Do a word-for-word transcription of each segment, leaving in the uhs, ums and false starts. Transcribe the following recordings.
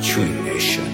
True Nation.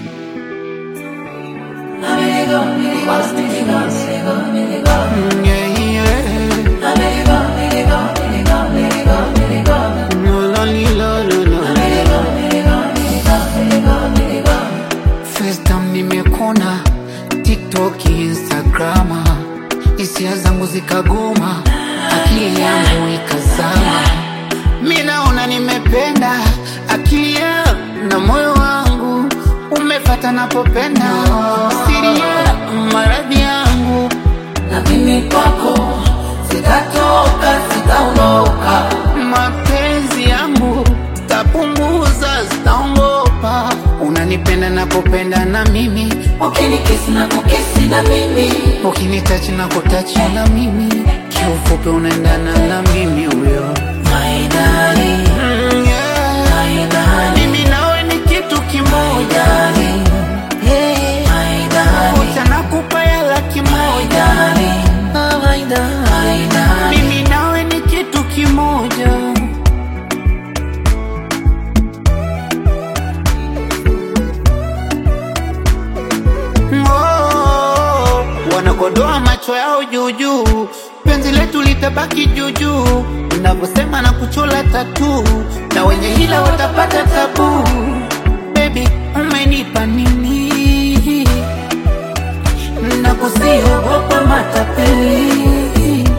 First time nimekona TikTok, Instagram, hisia zangu zikagoma, akili yangu ikazama. Mimi naona nimependa, akili yangu na moyo wangu umefuata napopenda, siri ya maradhi yangu. Na mimi kwako sitatoka, sitaondoka. Mapenzi yangu tapunguza, sitaongopa. Unanipenda napopenda na mimi, ukinikisi na kukisi na mimi, ukinitachi na kutachi na mimi. Kiufupi unaendana na mimi huyo. My darling, Mm, yeah. my darling, Mimi nawe ni kitu kimoja. darling, Yeah. my darling, Utanakupa ya laki moja. darling, oh my darling, my darling. Mimi nawe ni kitu kimoja. Oh, wanakodoa macho yao juu juu, penzi letu litabaki juu juu. Ninavyosema na kuchola tatu, na wenye hila watapata tabu. Baby, umenipa nini? Nakusiogopa matapeli,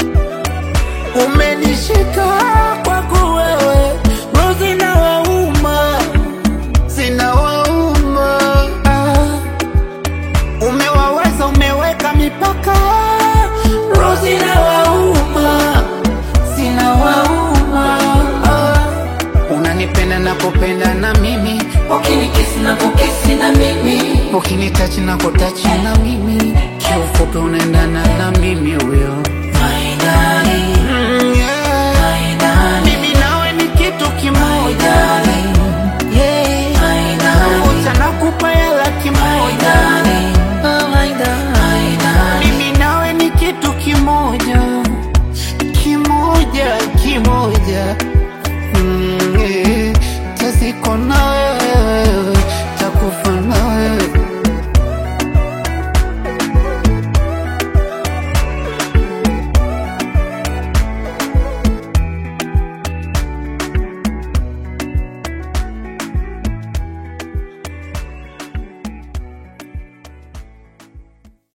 Umenishika kwako wewe, roho zinawauma, zinawauma. Ah, umewaweza, umeweka mipaka, roho zinawauma, zinawauma. Ah, unanipenda napopenda na mimi, ukinikisi na kukisi na mimi, ukinitachi na kutachi na mimi. Kiufupi unaendana na mimi huyo. my darling,